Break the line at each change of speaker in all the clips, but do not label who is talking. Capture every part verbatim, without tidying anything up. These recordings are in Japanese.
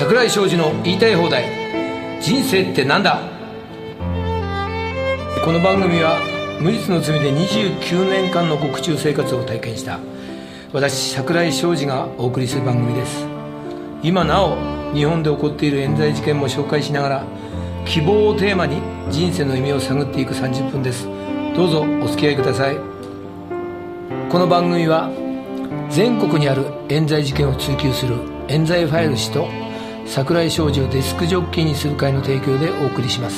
櫻井昌司の言いたい放題。人生ってなんだ。この番組は無実の罪でにじゅうきゅうねんかんの獄中生活を体験した私櫻井昌司がお送りする番組です。今なお日本で起こっている冤罪事件も紹介しながら、希望をテーマに人生の意味を探っていくさんじゅっぷんです。どうぞお付き合いください。この番組は全国にある冤罪事件を追求する冤罪ファイル氏と櫻井昌司をデスクジョッキーにする会の提供でお送りします。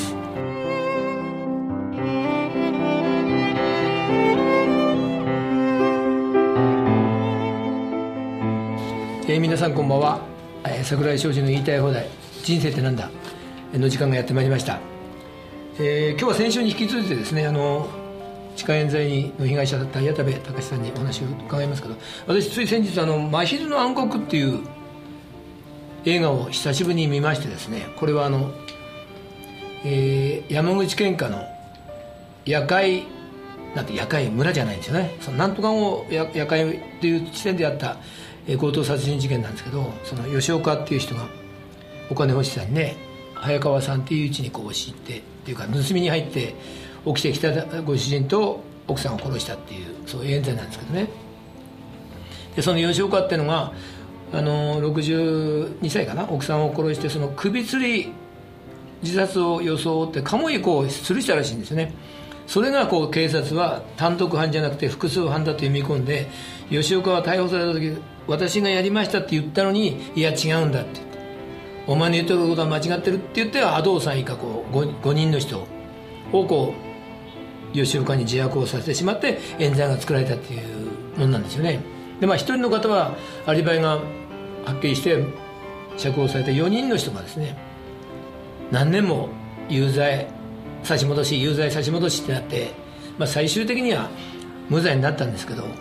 えー、皆さんこんばんは。えー、櫻井昌司の言いたい放題、人生ってなんだの時間がやってまいりました。えー、今日は先週に引き続いてですね、あの痴漢冤罪の被害者だった矢田部隆さんにお話を伺いますけど、私つい先日あの真昼の暗黒っていう映画を久しぶりに見ましてですね、これはあの、えー、山口県下の夜会なんて夜会村じゃないんですよね。そのなんとかを夜会っていう地点であった強盗殺人事件なんですけど、その吉岡っていう人がお金欲しさにね、早川さんっていう家にこう押し入ってっていうか盗みに入って起きてきたご主人と奥さんを殺したっていう、そういう冤罪なんですけどね。でその吉岡っていうのがあのろくじゅうにさいかな、奥さんを殺して、その首吊り自殺を装って鴨居こう吊るしたらしいんですよね。それがこう警察は単独犯じゃなくて複数犯だと読み込んで、吉岡は逮捕された時、私がやりましたって言ったのに、いや違うんだって言って、お前の言ってることは間違ってるって言って、阿道さん以下こう 5, 5人の人をこう吉岡に自白をさせてしまって冤罪が作られたっていうもんなんですよね。でまあ一人の方はアリバイがはっきりして釈放されたよにんの人がですね、何年も有罪差し戻し有罪差し戻しってなって、まあ、最終的には無罪になったんですけど、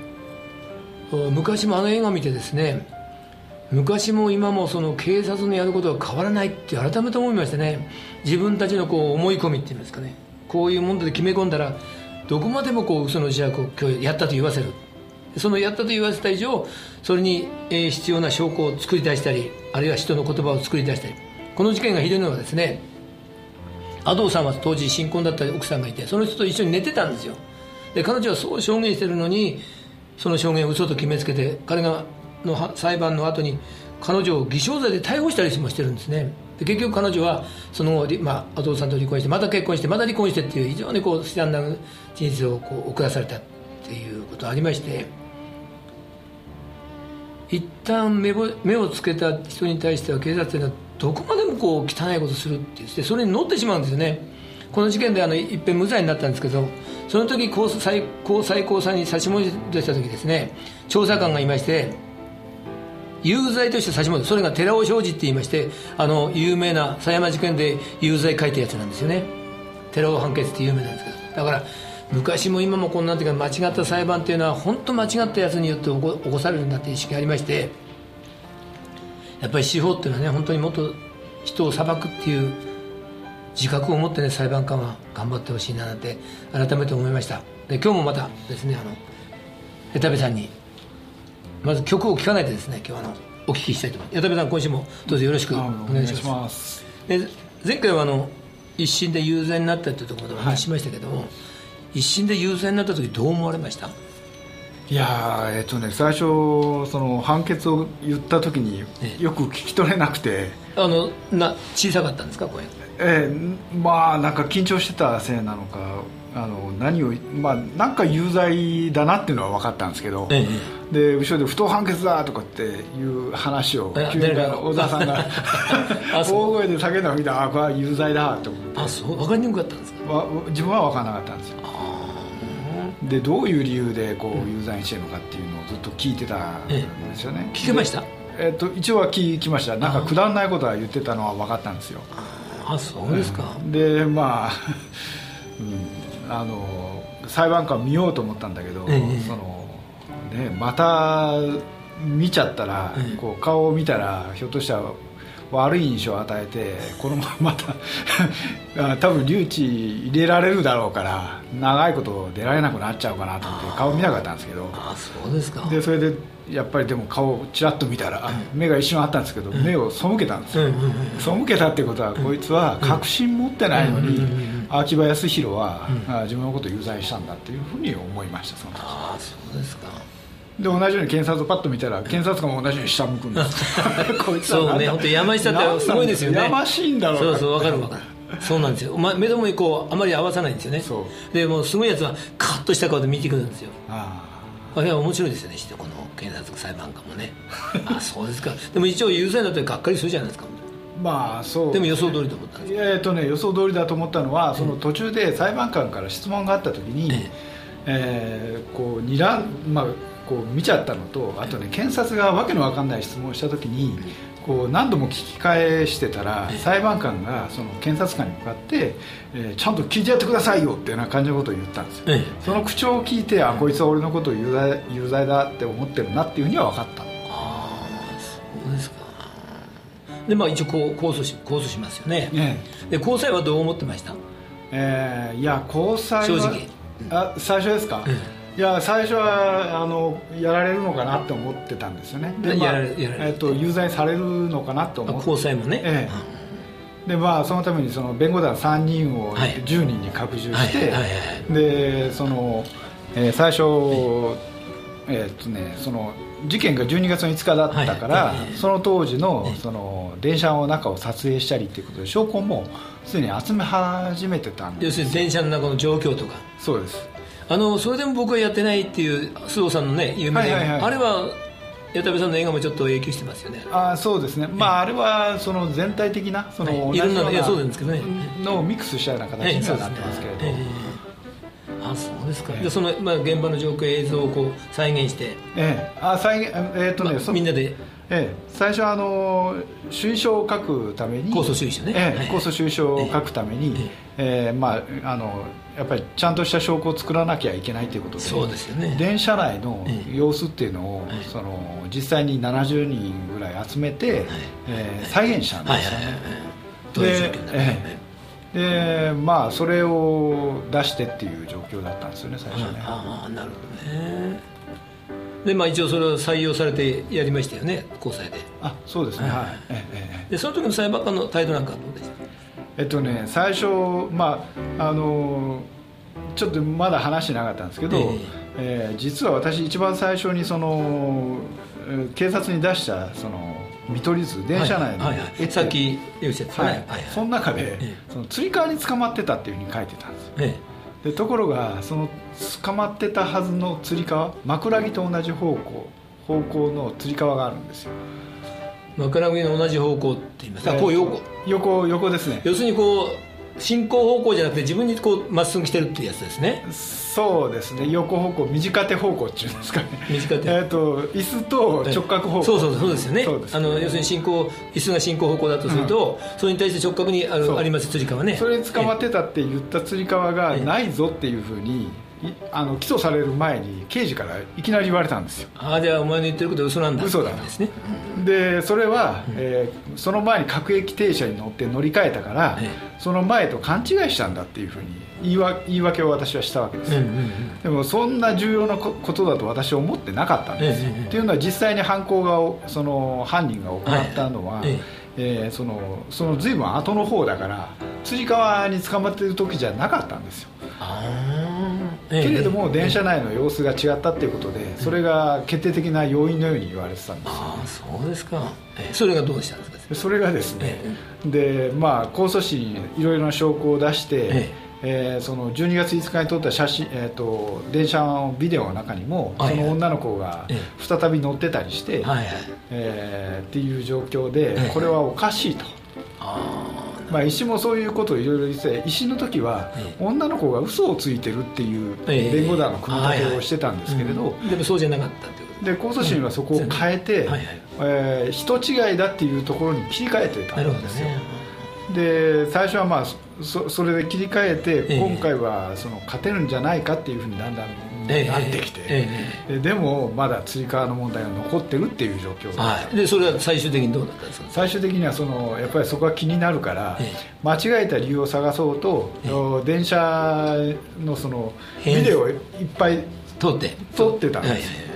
昔もあの映画を見てですね、昔も今もその警察のやることは変わらないって改めて思いましてね。自分たちのこう思い込みっていうんですかね、こういうもので決め込んだらどこまでもこう嘘の自白を今日やったと言わせる、そのやったと言わせた以上それに必要な証拠を作り出したり、あるいは人の言葉を作り出したり。この事件がひどいのはですね、阿道さんは当時新婚だった奥さんがいて、その人と一緒に寝てたんですよ。で彼女はそう証言してるのに、その証言を嘘と決めつけて、彼がの裁判の後に彼女を偽証罪で逮捕したりもしてるんですね。で結局彼女はその後、まあ、阿道さんと離婚してまた結婚してまた離婚してっていう非常にこう悲惨な人生をこう送らされたっていうことがありまして、一旦 目, 目をつけた人に対しては警察というのはどこまでもこう汚いことをするって言って、それに乗ってしまうんですよね。この事件であの一遍無罪になったんですけど、その時高裁高最高裁に差し戻した時ですね、調査官がいまして、有罪として差し戻す、それが寺尾昌司って言いまして、あの有名な狭山事件で有罪書いたやつなんですよね。寺尾判決って有名なんですけど、だから昔も今もこんなんていうか、間違った裁判っていうのは本当間違ったやつによって起 こ, 起こされるんだっていう意識がありまして、やっぱり司法っていうのはね、本当にもっと人を裁くっていう自覚を持ってね、裁判官は頑張ってほしいななんて改めて思いました。で今日もまたですね、あの矢田部さんにまず曲を聴かないでですね、今日はあのお聞きしたいと思います。矢田部さん、今週もどうぞよろしくお願いします。
ます。
で前回はあの一審で有罪になったというところでお話ししましたけども、はい、一審で有罪になった時どう思われました？
いやえっとね最初その判決を言った時によく聞き取れなくて、え
え、あのな小さかったんですか、声？
ええ、まあなんか緊張してたせいなのか、あの何をまあなんか有罪だなっていうのは分かったんですけど、ええ、で後ろで不当判決だとかっていう話を急に小沢さんが大声で叫んだのを見たら、あこれは有罪だと思って。
あそう分かりにくかったんですか？
自分は分からなかったんですよ。でどういう理由でこう有罪にしてるのかっていうのをずっと聞いてたんですよね。
ええ、聞けました？
えっと、一応は聞きました。なんかくだらないことは言ってたのは分かったんですよ。
あそうですか。
うん、でまあ、うん、あの裁判官見ようと思ったんだけど、ええ、そのね、また見ちゃったら、ええ、こう顔を見たらひょっとしたら悪い印象を与えて、このまままた多分留置入れられるだろうから長いこと出られなくなっちゃうかなと思って顔見なかったんですけど、
あそうですか。
でそれでやっぱりでも顔をちらっと見たら、うん、目が一瞬あったんですけど、うん、目を背けたんですよ、うんうんうん、背けたってことは、うん、こいつは確信持ってないのに、うんうんうん、秋葉康弘は、うん、自分のことを有罪したんだっていうふうに思いました。その時。
あそうですか。
で同じように検察をパッと見たら検察官も同じように下向くんですこいつは
そうね、本当山下ってすごいですよね。
やましいんだろうな。
そうそう、分かる分かるそうなんですよ、ま、目ともにこうあまり合わさないんですよね。そうでもうすごいやつはカッとした顔で見てくるんですよ。ああ、あれは面白いですよね、この検察裁判官もねあそうですか。でも一応有罪だとがっかりするじゃないですか。
まあそう
でも予想通りと思ったんですか。
えーとね、予想通りだと思ったのは、その途中で裁判官から質問があった時に、ええー、こうにら、まあこう見ちゃったのと、あとね検察がわけのわかんない質問をした時にこう何度も聞き返してたら、裁判官がその検察官に向かって、えー、ちゃんと聞いてやってくださいよっていうような感じのことを言ったんですよ。その口調を聞いて、あこいつは俺のことを有罪、有罪だって思ってるなっていうふうには分かった。あ
あそうですか。でまあ一応こう控訴し控訴しますよね。ねで高裁はどう思ってました？
えー、いや高裁は
正直、
あ最初ですか、うんいや最初はあのやられるのかなって思ってたんですよね。で、まあえー、と有罪されるのかなと思って、
高裁もね、え
え、でまあ、そのためにその弁護団さんにんをじゅうにんに拡充して、でその、えー、最初、えーっとね、その事件がじゅうにがつのいつかだったから、はい、その当時 の, その電車の中を撮影したりということで証拠もすでに集め始めてたんです。
要するに電車の中の状況とか。
そうです。
あのそれでも僕はやってないっていう須藤さんのね有名な、はいはいはい、あれは矢田部さんの映画もちょっと影響してますよね。
あそうですね、まあ、あれはその全体的なその、
はい、いろんなそうなんですけどね
のミックスしたような形にはなってますけれど、はい
あそうですか、えー、でその、まあ、現場の状況映像をこう再現して、
えーあ再現えーっとねまあ、
みんなで、
えー、最初はあの主意書を書くために
控訴主意書ね、
えー、控訴主意書を書くために、えーえーまあ、あのやっぱりちゃんとした証拠を作らなきゃいけないということで、
そうですよね、
電車内の様子っていうのを、えー、その実際にななじゅうにんぐらい集めて、はいえー、再現したんですよね。
どういう状況になる、
えーでまあそれを出してっていう状況だったんですよね最初ね。
ああなるほどね。でまあ一応それを採用されてやりましたよね高裁で。
あそうですね、はい、はいえ
え、でその時の裁判官の態度なんかはどうでした？
えっとね最初まああのちょっとまだ話してなかったんですけど、えーえー、実は私一番最初にその警察に出したその見取り図電車内の、はいはいはい、
さっき言うやつ、
はいはいはい、その中で、ええ、そのつり革に捕まってたっていうふうに書いてたんですよ、ええ、でところがその捕まってたはずのつり革枕木と同じ方向方向のつり革があるんですよ。
枕木の同じ方向って言いますか、えー、こう横
横横ですね。
要するにこう進行方向じゃなくて自分にこうまっすぐ来てるっていうやつですね。
そうですね、横方向短手方向っていうんですかね。
短手、
えーと椅子と直角方向、
そうそうそうですよね。あの要するに進行椅子が進行方向だとすると、うん、それに対して直角にあるありますつり革ね。
それに捕まってたって言ったつり革がないぞっていうふうにあの起訴される前に刑事からいきなり言われたんですよ。
ああじゃあお前の言ってることは嘘なんだ。
嘘だですね。でそれは、うんえー、その前に各駅停車に乗って乗り換えたから、ええ、その前と勘違いしたんだっていうふうに言い, わ言い訳を私はしたわけです、うんうんうん、でもそんな重要なことだと私は思ってなかったんですよ、ええ、っていうのは実際に犯行がその犯人が行ったのは、はいええー、そのその随分後の方だからつり革に捕まっている時じゃなかったんですよ。あけれども電車内の様子が違ったっていうことでそれが決定的な要因のように言われてたんですよ。
ああそうですか。それがどうしたんですか？
それがですね、でまあ控訴審にいろいろな証拠を出して、えええー、そのじゅうにがついつかに撮った写真、えー、と電車のビデオの中にもその女の子が再び乗ってたりして、はいはいえー、っていう状況でこれはおかしいと。あまあ、医師もそういうことをいろいろ言って医師の時は女の子が嘘をついてるっていう弁護団の組み立てをしてたんですけれど、
でもそうじゃなかったってこと
で控訴審はそこを変えて、えー、人違いだっていうところに切り替えてたんですよ。で最初はまあ そ, それで切り替えて今回はその勝てるんじゃないかっていうふうにだんだんになってきて、ええええ、で, でもまだつり革の問題が残ってるっていう状況、
はい、でそれは最終的にどうだったんですか？
最終的にはそのやっぱりそこが気になるから、ええ、間違えた理由を探そうと、ええ、電車のそのビデオをいっぱい
撮って
撮ってたんです、はい、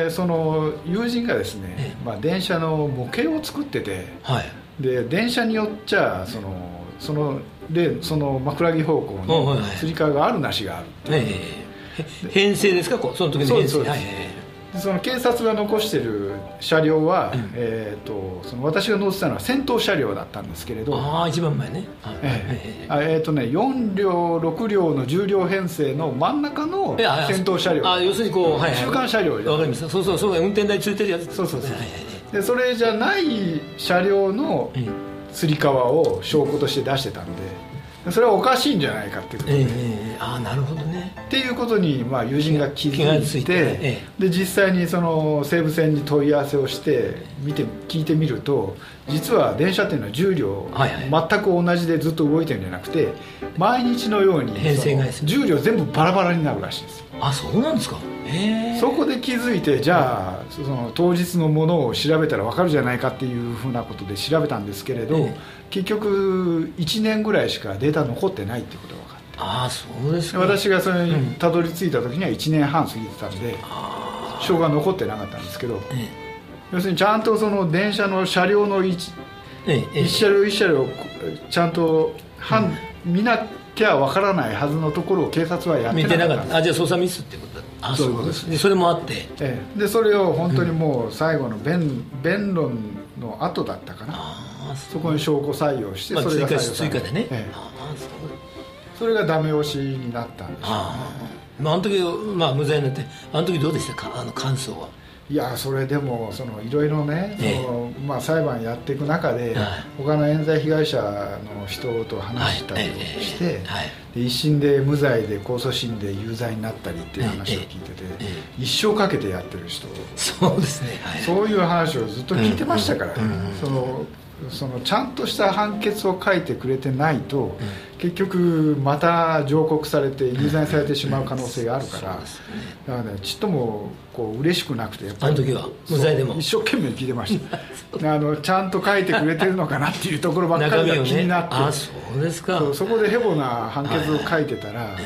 でその友人がですね、ええ、まあ、電車の模型を作ってて、はい、で電車によっちゃそのそのでその枕木方向のつり革があるなしがあるっていう、え
え、編成ですか、こうその時の編成。そうです、はい、
でその警察が残している車両は、うん、えー、とその私が乗ってたのは先頭車両だったんですけれど、
ああ一番前ね、
えーえー、とねよん両ろく両のじゅう両編成の真ん中の先頭車両、
ああ要するにこう、はいはい、
中間車両、
わかります、そうそうそう、運転台ついてるやつ、
そうそうそう、はいはいはい、でそれじゃない車両のつり革を証拠として出してたんで、それはおかしいんじゃないかっていうことで、え
え、ああなるほどね
っていうことに、まあ、友人が気づいて、ええ、で実際にその西武線に問い合わせをして見て聞いてみると、実は電車っていうのはじゅう両、はいはい、全く同じでずっと動いてるんじゃなくて、毎日のように
編成が
じゅう両全部バラバラになるらしいんですよ。
あ、そうなんですか。へ
そこで気づいて、じゃあその当日のものを調べたら分かるじゃないかっていうふうなことで調べたんですけれど、ええ、結局いちねんぐらいしかデータ残ってないっていうことが分かって、
ああそうですか。
私がそれにたどり着いた時にはいちねんはん過ぎてたんで、証拠が残ってなかったんですけど、ええ、要するにちゃんとその電車の車両の 1,、ええ、いち車両いち車両ちゃんと半、うん、見なきゃ分からないはずのところを警察はやってなかった。見てなかった。
あ、じゃあ捜査ミスってことだ。あ、そういうことですね。それもあって、
ええ、でそれを本当にもう最後の弁、弁論の後だったかな、あ そ, そこに証拠採用して、
まあ、
それが採用され
追加でね、
ええ、あそうそれがダメ押しになったんでしょうね。
あ、まあ、あの時、まあ、無罪になって、あの時どうでしたか、あの感想は。
いやそれでもそのいろいろね、ええ、そのまあ、裁判やっていく中で、はい、他の冤罪被害者の人と話したりして、はいはい、で一審で無罪で控訴審で有罪になったりっていう話を聞いてて、ええ、一生かけてやってる人、
そうですね、はい、
そういう話をずっと聞いてましたから、ね、うんうん、そのそのちゃんとした判決を書いてくれてないと、うん、結局また上告されて有罪されてしまう可能性があるから、うん、だからね、ちっともこう嬉しくなくて、やっぱり
あの時は無罪でも
一生懸命聞いてましたあのちゃんと書いてくれてるのかなっていうところばっかりが気になって、ね、
あ、そうですか。
そ, そこでヘボな判決を書いてたら、はいはい、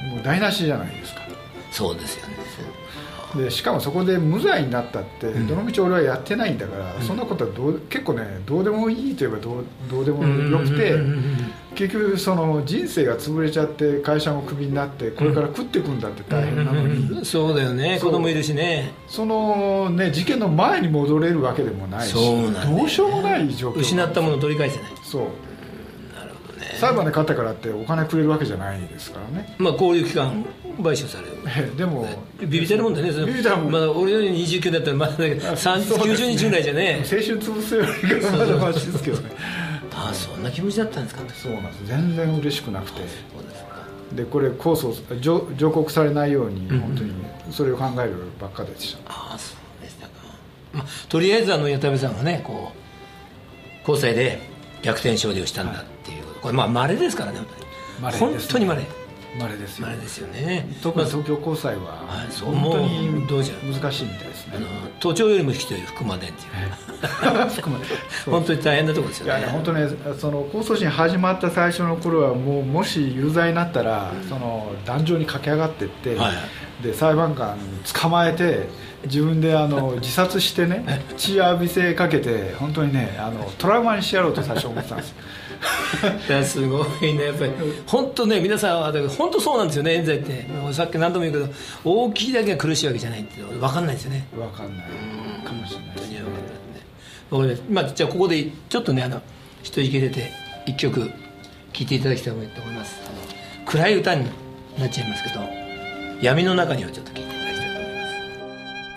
もう台無しじゃないですか。
そうですよね。
でしかもそこで無罪になったって、うん、どのみち俺はやってないんだから、うん、そんなことはどう結構ね、どうでもいいといえばど う, どうでもよくて、結局その人生が潰れちゃって会社もクビになってこれから食っていくんだって大変なのに、うんうんうん、
そうだよね、子供いるしね、
そのね事件の前に戻れるわけでもないし、そうなん、ね、どうしようもない状況、
失ったものを取り返せない。
そう、裁判で勝ったからってお金くれるわけじゃないですからね。
まあこういう期間賠償される。でもビビってるもんだね。ビビったもん。まだ俺よりにじゅうきゅうだったらまだだけどきゅうじゅうにちぐらいじゃね。
青春潰すよりがまだマシですけどね。
ああ、そんな気持ちだったんですか。
そうなんです。全然嬉しくなくて。そうですか。でこれ控訴 上, 上告されないように本当にそれを考えるばっかでした。
ああ、そうでしたか。まあとりあえずあの矢田部さんがね、こう高裁で逆転勝利をしたんだっていう。はい、これまあ稀ですからね、本当に、ね、本当に稀
稀ですよ、
稀ですよね。
特に東京高裁は本当に難しいみたいですね。
都庁よりも引きという福間伝っていう本当に大変なところですよね。
いや本当ね、その控訴審始まった最初の頃はもうもし有罪になったら、うん、その壇上に駆け上がっていって、はい、で裁判官に捕まえて自分であの自殺してね血浴びせかけて本当にねあのトラウマにしてやろうと最初思ってたんですよ。
いやすごいね、やっぱり本当ね、皆さんは本当そうなんですよね。冤罪ってさっき何度も言うけど大きいだけが苦しいわけじゃないって分かんないですよね。
分かんないかもしれないですね。
僕ね、まあ、じゃあここでちょっとねあの一息入れて一曲聴いていただきたいと思います。あの暗い歌になっちゃいますけど、闇の中にをちょっと聴いていただきたいと思います。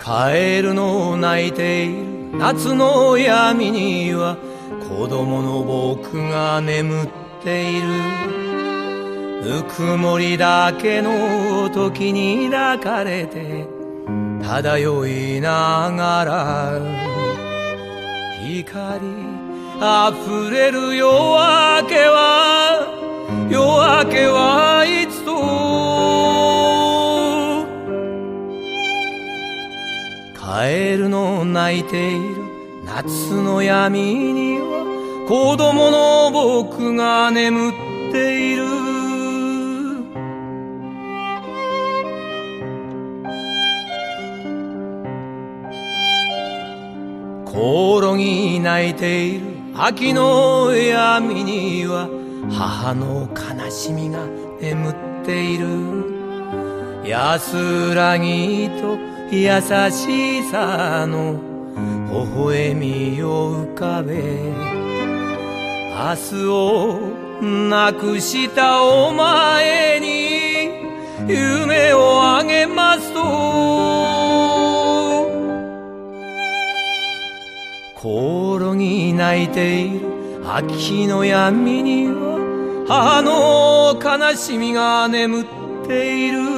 カエルの鳴いている夏の闇には子供の僕が眠っている。ぬくもりだけの時に抱かれて漂いながら、光あふれる夜明けは夜明けはいつと
カエルの鳴いている夏の闇には子供の僕が眠っている。コオロギ鳴いている秋の闇には母の悲しみが眠っている。安らぎと優しさの微笑みを浮かべ、明日をなくしたお前に夢をあげますと、コオロギ鳴いている秋の闇には母の悲しみが眠っている。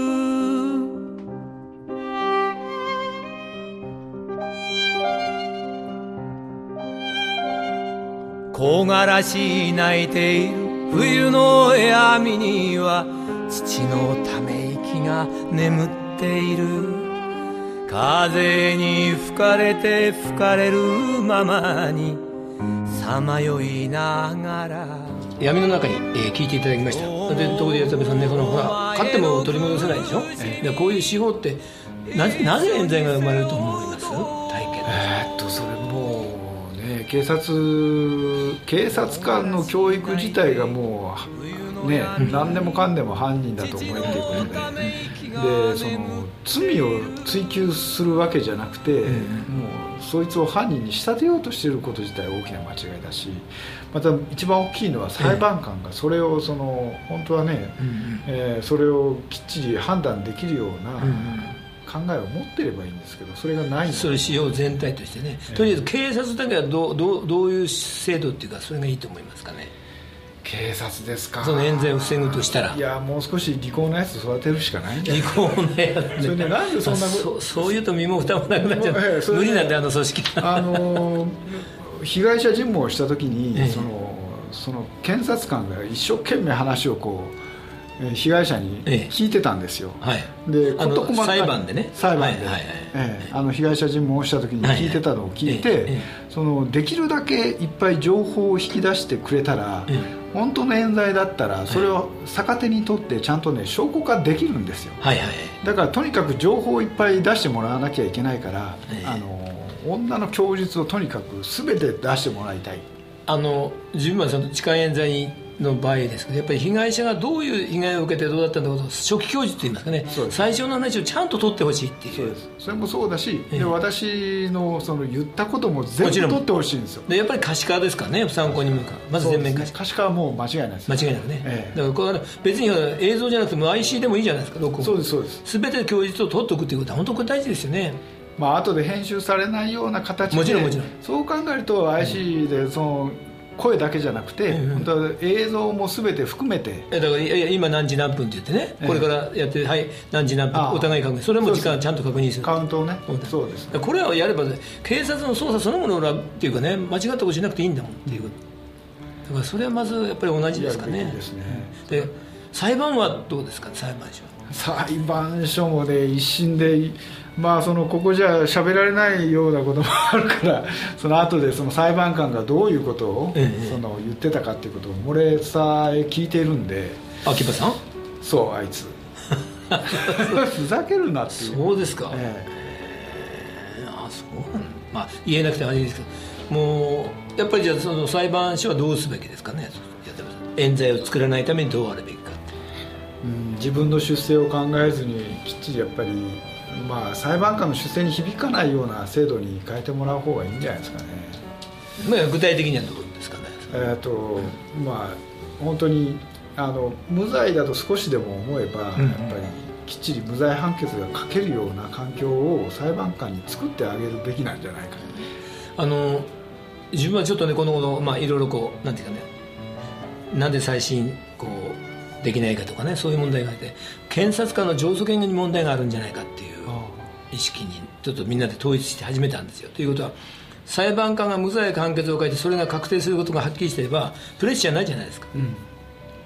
木枯らし鳴いている冬の闇には父のため息が眠っている。風に吹かれて吹かれるままにさまよいながら
闇の中に、えー、聞いていただきました。でところで矢部さんね、このほら勝っても取り戻せないでしょ、えー、でこういう司法ってなぜなぜ冤罪が生まれると思います？体験
えー、っとそれもうね、警察警察官の教育自体がもうね、うん、何でもかんでも犯人だと思えっていうことで、でその罪を追及するわけじゃなくて、うん、もうそいつを犯人に仕立てようとしていること自体大きな間違いだし、また一番大きいのは裁判官がそれをその本当はね、うん、えー、それをきっちり判断できるような考えを持ってればいいんですけど、それがないので、
それ使用全体としてね、えー、とりあえず警察だけはどう、どう、どういう制度っていうかそれがいいと思いますかね。
警察ですか。
その冤罪を防ぐとしたら、
いやもう少し利口なやつ育てるしかないんじゃない。
利口なやつ、ね、
それでなんでそんなこと、
そういうと身も蓋もなくなっちゃう、えー、無理なんであの組織
あの被害者尋問をした時に、えー、そのその検察官が一生懸命話をこう被害者に聞いてたんですよ、
ええ、はい、
で事細か
裁判でね
裁判で、はいはいはい、ええ、あの被害者尋問をした時に聞いてたのを聞いて、はいはい、そのできるだけいっぱい情報を引き出してくれたら、ええ、本当の冤罪だったらそれを逆手に取ってちゃんとね証拠化できるんですよ、はいはい、だからとにかく情報をいっぱい出してもらわなきゃいけないから、ええ、あの女の供述をとにかく全て出してもらいたい。
あの自分はその痴漢冤罪の場合ですけど、やっぱり被害者がどういう被害を受けてどうだったんだろうと初期供述といいますかね、最初の話をちゃんと取ってほしいっていう。
そうです。それもそうだし、ええ、で私 の, その言ったことも全部取ってほしいんですよ。
でやっぱり可視化ですからね、参考に向かう、まず全面可視化、
可視化はもう間違いないです。
間違いなくね、ええ、だからこれは別に映像じゃなくても アイシー でもいいじゃないですか、録音。
そうですそうです。
全て供述を取っておくっていうことは本当これ大事ですよね。
まあ後で編集されないような形で、
もちろんもちろん
そう考えると アイシー でその声だけじゃなくて、うんうん、本当は映像も全て含めて、
だからいや今何時何分って言ってね、これからやって、はい何時何分お互い確認、それも時間ちゃんと確認する、
カウントをね。そうです。
これはやれば警察の捜査そのものがっていうかね、間違ったことしなくていいんだもんっていう、だからそれはまずやっぱり同じですかね。
ですね。
で裁判はどうですか、裁判所
は。裁判所もね一審で、まあ、そのここじゃ喋られないようなこともあるからその後でその裁判官がどういうことを、ええ、その言ってたかっていうことを漏れさえ聞いているんで。
秋葉さん。
そうあいつふざけるなっていう。
そうですか、ええ、あそうなんだ、まあ、言えなくてもいいですけど、もうやっぱりじゃあその裁判所はどうすべきですかね。冤罪を作らないためにどうあるべきかって、
うん、自分の出世を考えずにきっちりやっぱり、まあ、裁判官の出世に響かないような制度に変えてもらう方がいいんじゃないですかね。
まあ、具体的にはどうですかね。
えーとまあ、本当にあの無罪だと少しでも思えば、うん、やっぱりきっちり無罪判決が書けるような環境を裁判官に作ってあげるべきなんじゃないか、ね、
あの自分はちょっとねこの頃、まあ、いろいろこうなんていうかね、なんで再審こうできないかとかね、そういう問題があって、検察官の上訴権に問題があるんじゃないかっていう意識にちょっとみんなで統一して始めたんですよ。ということは裁判官が無罪判決を書いてそれが確定することがはっきりしていればプレッシャーないじゃないですか、うん、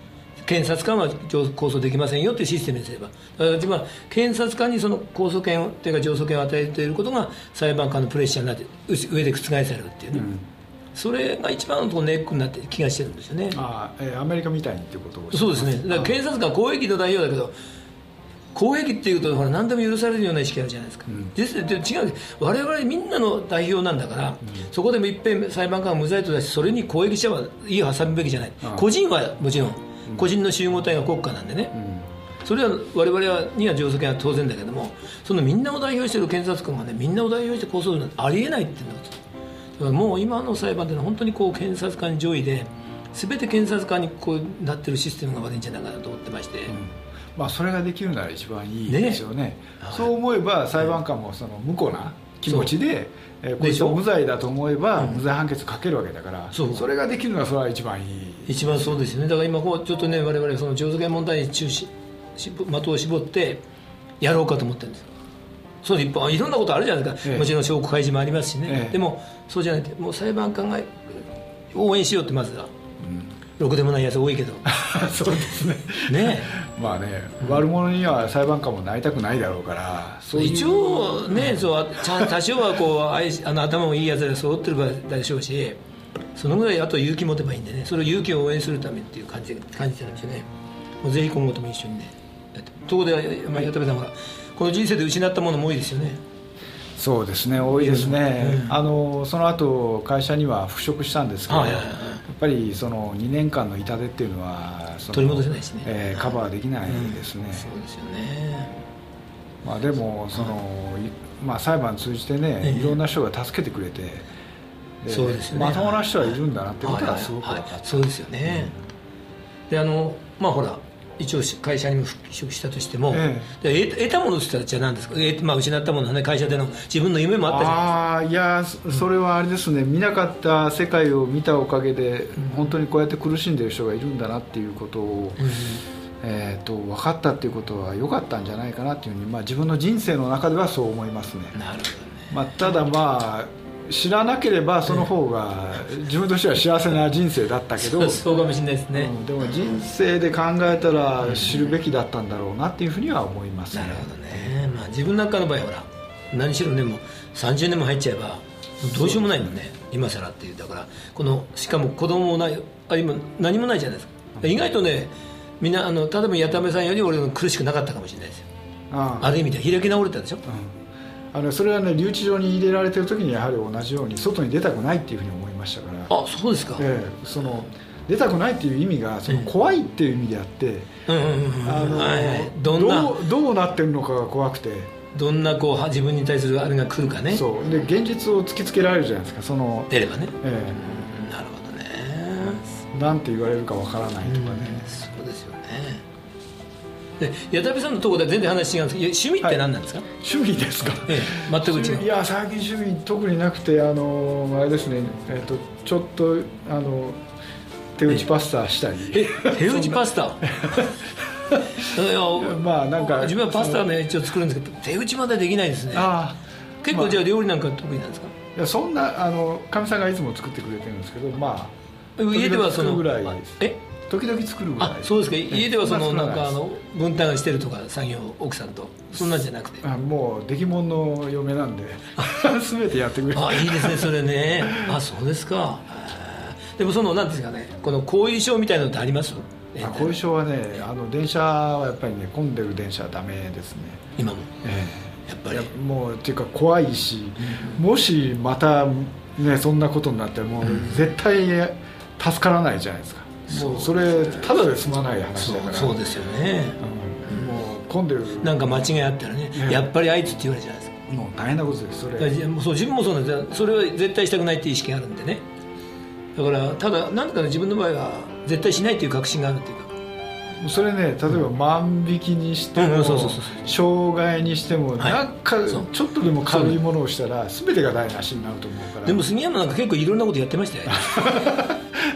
検察官は控訴できませんよというシステムにすれば、だから今検察官にその控訴権というか上訴権を与えていることが裁判官のプレッシャーになって上で覆されるっていうね、うん、それが一番のところネックになってる気がしてるんですよね。
あ、えー、アメリカみたいにっていうことを
そうですね。だから検察官は公益の代表だけど、公益っていうとほら何でも許されるような意識あるじゃないですか、うん、実際違う、我々みんなの代表なんだから、うん、そこでもいっぺん裁判官が無罪と出してそれに攻撃者はいいを挟むべきじゃない、うん、個人はもちろん、うん、個人の集合体が国家なんでね、うん、それは我々には上訴権は当然だけども、そのみんなを代表している検察官がねみんなを代表して控訴するなんてありえないっていうんだから、もう今の裁判ってのは本当にこう検察官上位で全て検察官にこうなってるシステムが悪いんじゃないかなと思ってまして、うん、
まあ、それができるなら一番いいですよ ね, ねそう思えば裁判官もその無辜な気持ちで、えー、こいつを無罪だと思えば無罪判決かけるわけだから、うん、そ, それができるのはそれは一番いい、
一番そうですよね。だから今こうちょっとね我々その上訴権問題に中心的を絞ってやろうかと思ってるんですよ。そういっぱいいろんなことあるじゃないですか、ええ、もちろん証拠開示もありますしね、ええ、でもそうじゃなくてもう裁判官が応援しようってまずは、うん、ろくでもないやつ多いけど
そうですねねまあね、うん、悪者には裁判官もなりたくないだろうから、
そういう一応ね、うん、そう多少はこうあの頭もいいやつで揃ってるでしょうし、そのぐらいあと勇気持てばいいんでね、それを勇気を応援するためっていう感じ感じてるんですよね。もうぜひ今後とも一緒にねやって、ところで、まあ、矢田部さんはこの人生で失ったものも多いですよね。
そうですね、多いですね、うん、あのその後会社には復職したんですけど、はいはいはい、やっぱりそのにねんかんの痛手っていうのはその
取り戻せないしね、
えー、カバーできないですね、うん、
そうですよね。
まあ、でもその、まあ、裁判通じてね、ええ、いろんな人が助けてくれて、
そうですよね、
まともな人はいるんだなってことがすごく分かった、はいはいはい、
そうですよね、うん、であのまあほら一応会社にも復職したとしても、ええ、得たものって言ったらじゃあ何ですか、え、まあ、失ったものはね、会社での自分の夢もあったじゃないですか。
ああ、いや、それはあれですね、見なかった世界を見たおかげで、うん、本当にこうやって苦しんでる人がいるんだなっていうことを、うん、えー、と分かったっていうことは良かったんじゃないかなっていうふうに、まあ、自分の人生の中ではそう思いますね。
なるほどね。
まあ、ただまあ知らなければその方が自分としては幸せな人生だったけど、
そう、そうかもしれないですね、
うん、でも人生で考えたら知るべきだったんだろうなっていうふうには思いますね。
なるほどね、まあ、自分なんかの場合はほら何しろねもうさんじゅうねんも入っちゃえばどうしようもないもんね、今更っていう。だからこのしかも子供もないあ今何もないじゃないですか、うん、意外とねみんなあの例えば矢田部さんより俺の苦しくなかったかもしれないですよ。 あ, ある意味では開き直れたでしょ、うん、
あのそれはね留置場に入れられてる時にやはり同じように外に出たくないっていうふうに思いましたから。
あ、そうですか、
ええ、その出たくないっていう意味がその怖いっていう意味であって、どうなってるのかが怖くて、
どんなこう自分に対するあれが来るかね。
そうで現実を突きつけられるじゃないですか、その
出ればね、
え
え、なるほどね。
なんて言われるかわからないとかね、
そうですよね。で矢田部さんのところでは全然話違うんですけど、趣味って何なんですか？はい、
趣味ですか、
ええ、全く違う。
いや最近趣味特になくて、あのあれですね、えー、とちょっとあの手打ちパスタしたり。
え手打ちパスタいや
まあなんか
自分はパスタね一応作るんですけど手打ちまでできないですね。あ結構、まあ、じゃあ料理なんか得意なんですか？
いやそんなあのかみさんがいつも作ってくれてるんですけど、まあ
家ではその
時々作るぐらいです。え時々作るぐらい。
あそうですか。家ではそのなんかあの分担してるとか作業奥さんとそんなんじゃなくて、
あもう出来物の嫁なんで全てやってくれる。
あいいですねそれね。あそうですか。でもそのなんですかね、この後遺症みたいなのってあります？
あ後遺症はね、あの電車はやっぱりね混んでる電車はダメですね
今も、
え
え、やっぱり
やもうっていうか怖いし、うん、もしまたねそんなことになってもう絶対助からないじゃないですか、うん、もうそれただで済まない話だから。
そう、そうですよね、
うん、もう混んでる
なんか間違いあったらね、ねやっぱりあいつって言われるじゃないですか。
もう大変なことですそれ。
そう自分もそうなんですよ。それは絶対したくないっていう意識があるんでね。だからただ何か自分の場合は絶対しないという確信があるっていうか、
それね例えば万引きにしても傷害にしてもなんかちょっとでも軽いものをしたら全てが台無しになると思うから。
でも杉山なんか結構いろんなことやってましたよ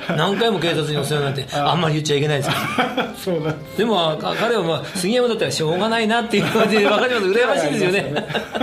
何回も警察にお世話になってあんまり言っちゃいけないですから
そうなん
でも彼は、まあ、杉山だったらしょうがないなっていう感じで分かります羨ましいですよね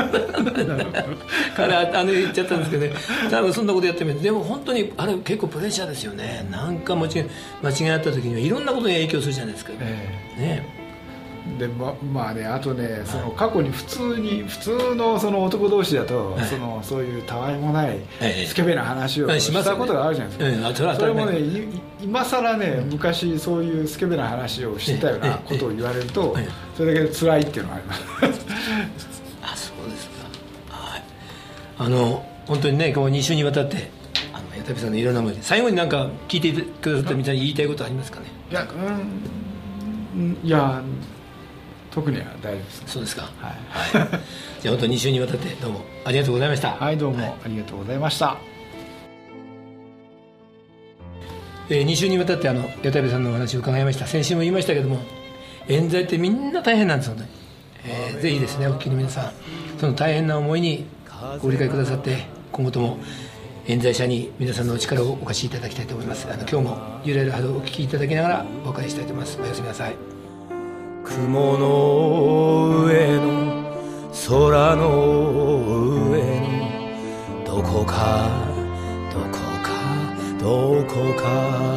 彼はあの言っちゃったんですけどね多分そんなことやってみるでも本当にあれ結構プレッシャーですよねなんか間違い間違いあった時にはいろんなことに影響するじゃないですか、えー、ね
で ま, まあね、あとねその過去に普通に普通のその男同士だと、はい、そのそういうたわいもないスケベな話をしたことがあるじゃないですか、はい、それもね今更ね、うん、昔そういうスケベな話をしてたようなことを言われると、はい、それだけで辛いっていうのがあります
あ、そうですか、はい、あの本当にねこうに週にわたってあの矢田部さんのいろんな思い最後に何か聞いてくださったみたいに言いたいことありますかね。
いや、うん、いや特には大丈夫です、ね、
そうですか、はいはい、じゃあ本当にに週にわたってどうもありがとうございました。
はいどうもありがとうございました、
えー、に週にわたってあの矢田部さんのお話を伺いました。先週も言いましたけども冤罪ってみんな大変なんですよね、えー、ぜひですねお聞きの皆さんその大変な思いにご理解くださって今後とも冤罪者に皆さんのお力をお貸しいただきたいと思います。あの今日もゆらゆら波動をお聞きいただきながらお別れしたいと思います。おやすみなさい。
雲の上の空の上にどこかどこかどこか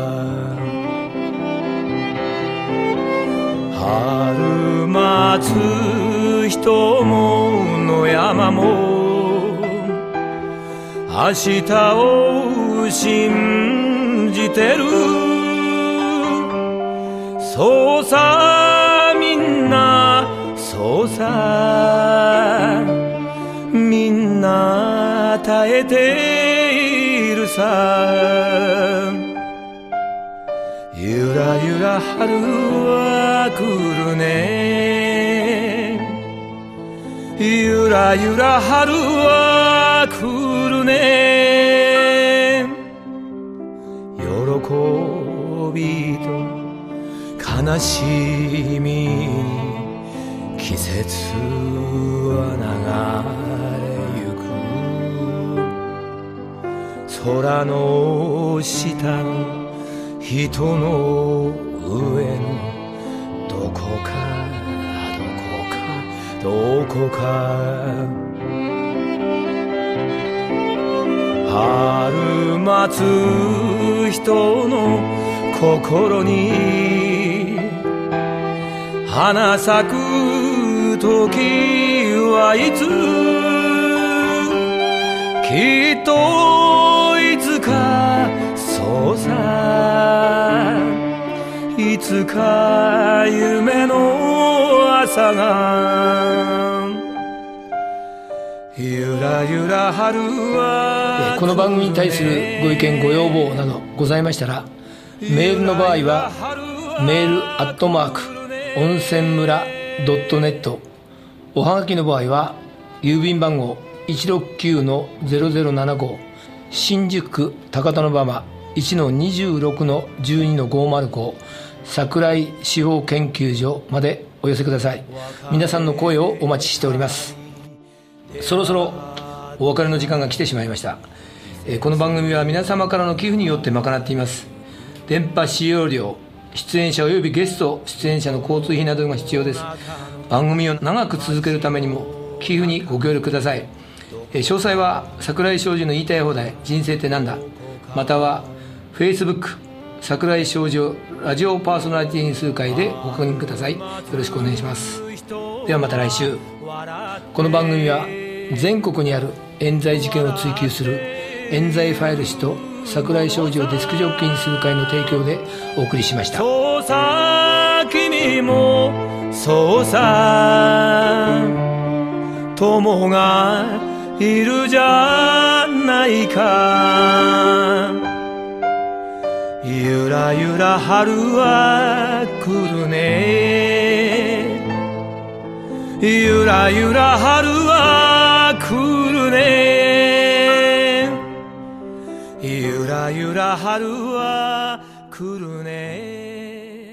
春待つ人も野山も明日を信じてるそうさみんなそうさみんな耐えているさゆらゆら春は来るねゆらゆら春は来るね喜びと悲しみに季節は流れゆく空の下の人の上のどこかどこかどこか春待つ人の心に花咲く時はいつきっといつかそうさいつか夢の朝がゆらゆら春は
この番組に対するご意見ご要望などございましたらメールの場合はメールアットマーク温泉村ドットネットおはがきの場合は郵便番号 いちろくきゅうのゼロゼロななご 新宿区高田馬場 いちのにじゅうろくのじゅうにのごーまるご 桜井司法研究所までお寄せください。皆さんの声をお待ちしております。そろそろお別れの時間が来てしまいました。この番組は皆様からの寄付によって賄っています。電波使用料、出演者およびゲスト出演者の交通費などが必要です。番組を長く続けるためにも寄付にご協力ください。詳細は櫻井昌司の言いたい放題人生ってなんだ、または Facebook 櫻井昌司ラジオパーソナリティ演奏会でご確認ください。よろしくお願いします。ではまた来週。この番組は全国にある冤罪事件を追及する冤罪ファイル誌と櫻井昌司をデスクジョッキーにする会の提供でお送りしました。
そうさ君もそうさ友がいるじゃないかゆらゆら春は来るねゆらゆら春は来るねゆらゆら春は来るね